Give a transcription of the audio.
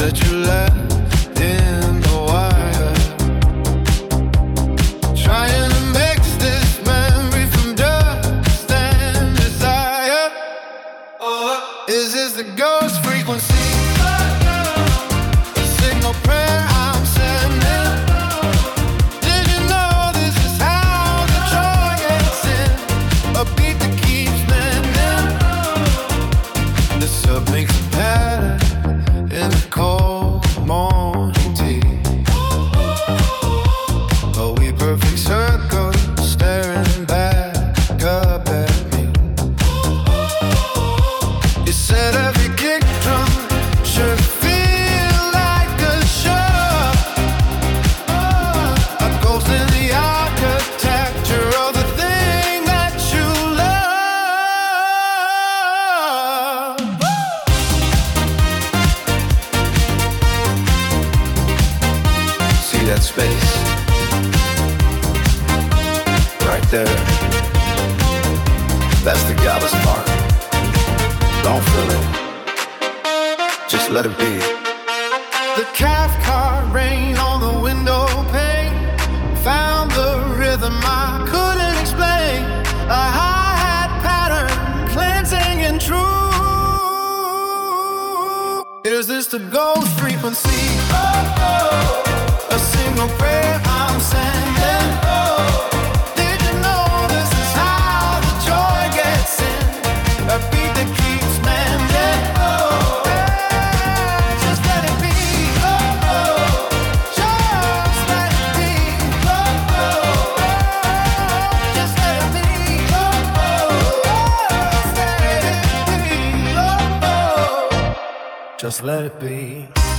that you left in the wire. Trying to mix this memory from dust and desire. Is this the ghost frequency? A signal prayer I'm sending. Did you know this is how the joy gets in? A beat that keeps mending. The sub makes a pattern in the cold morning tea. A wee perfect circle staring back up at me. You said every kick drum should feel like a show. A ghost in the architecture of the thing that you love. See that space? Right there. That's the Gallus Park. Don't feel it. Just let it be. The Kafka rain on the window pane found the rhythm I couldn't explain. A hi-hat pattern cleansing and true. Is this the ghost frequency? A single prayer I'm sending. Did you know this is how the joy gets in? A beat that keeps mending. Just let it be. Just let it be. Just let it be. Just let it be. Just let it be.